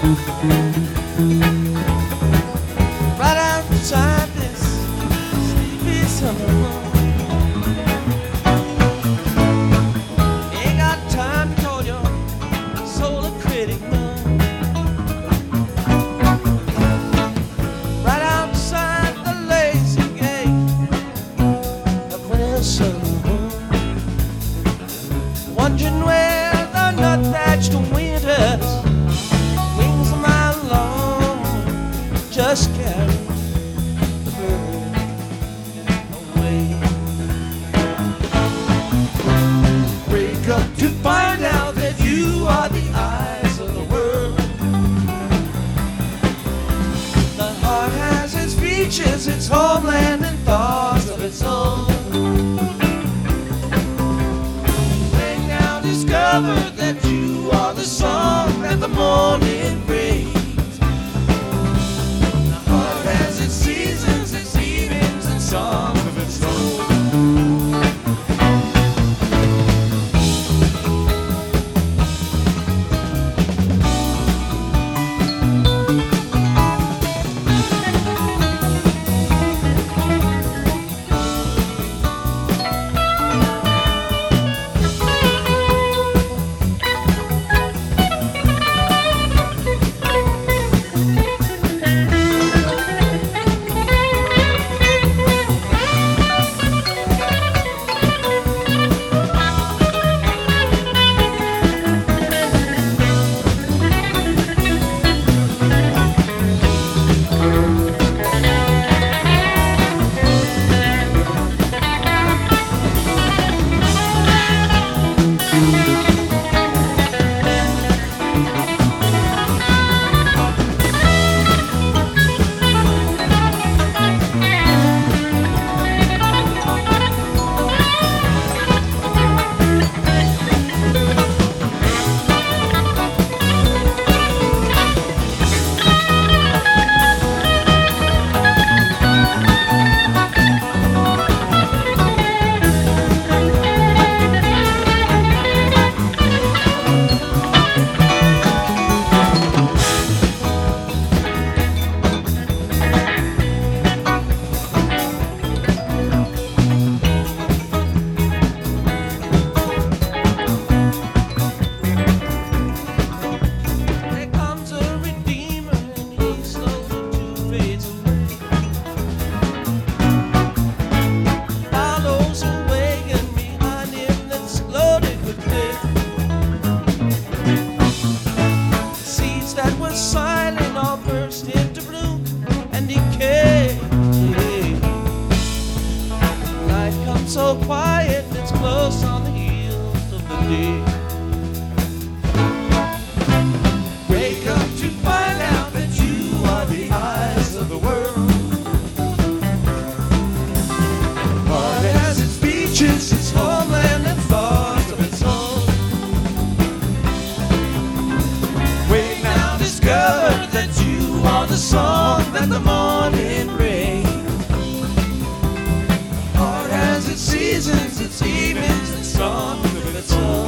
Right outside this sleepy summer home. Ain't got time to call your soul a critic, no. Right outside the lazy gate of winter's summer home. Wondering where the nut-thatched winters wings a mile long just carry the bird away. Wake up to find out that you are the eyes of the world. The heart has its features, its homeland, and thoughts of its own. They now discover that you are the song that the morning brings. The heart has its seasons, its evenings, and songs of its own. There comes a redeemer and he slowly too fades away. Follows a wagon behind him that's loaded with death. Seeds that were silent all burst into bloom and decay. Life comes so quiet, it's close on the heels of the day. Wake up to find out that you are the eyes of the world. Heart has its beaches, its homeland, and thoughts of its own. Wake now, discover that you are the song that the morning brings. Heart has its seasons, its evenings, and songs of its own.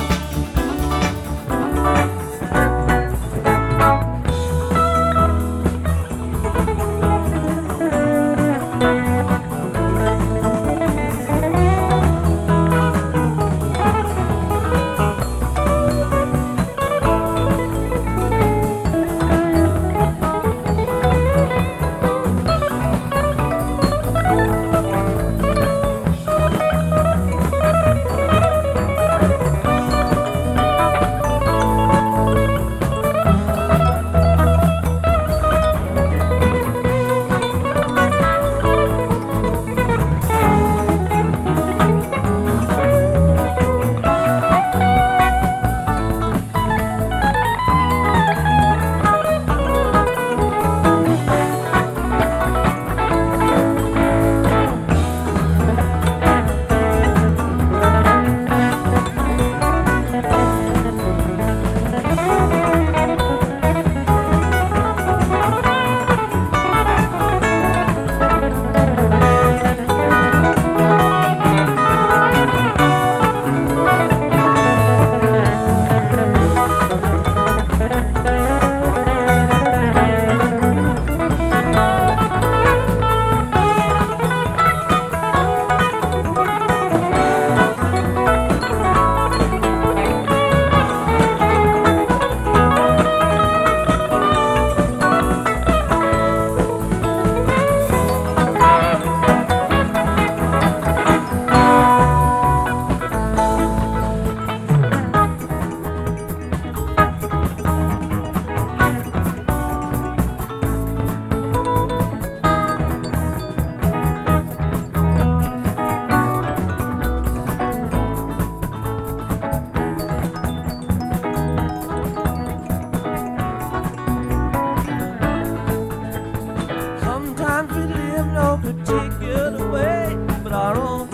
other way but our own.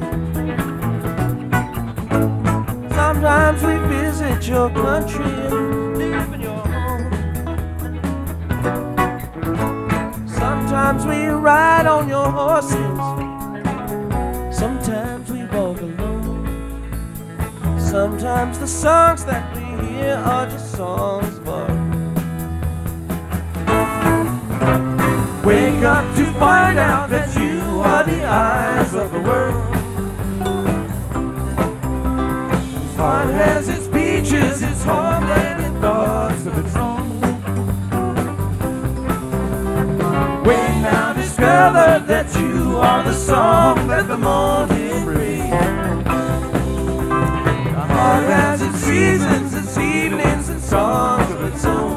Sometimes we visit your country and live in your home. Sometimes we ride on your horses. Sometimes we walk alone. Sometimes the songs that we hear are just songs for. Wake up to find out that you are the eyes of the world. Heart has its beaches, its homeland, and thoughts of its own. We now discover that you are the song that the morning brings. The heart has its seasons, its evenings, and songs of its own.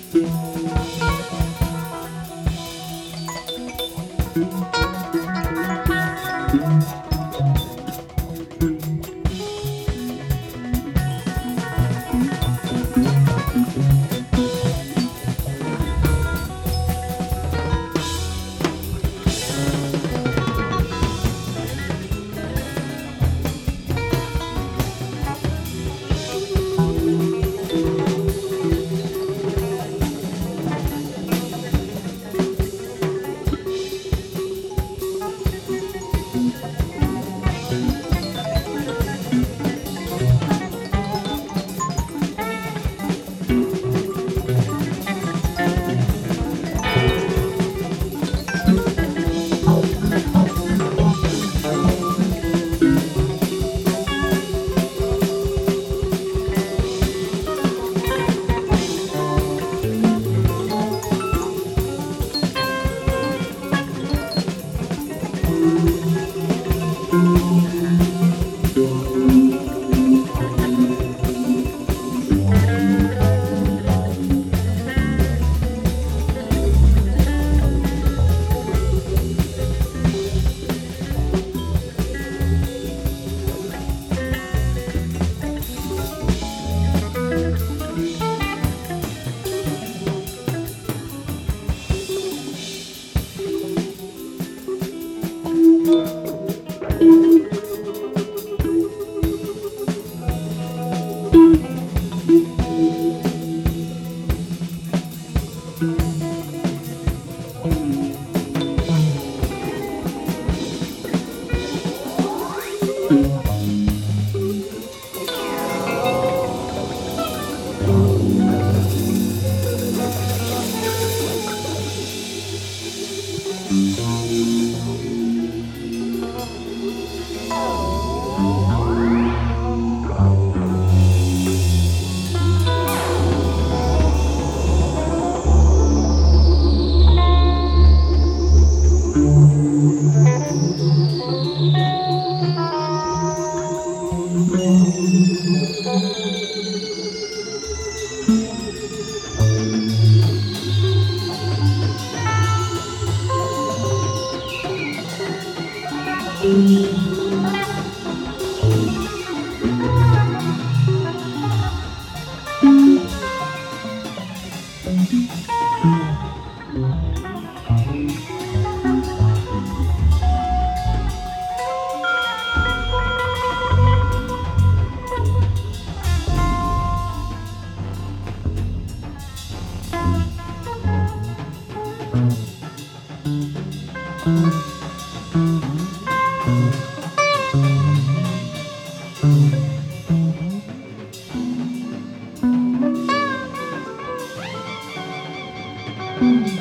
Mm-hmm.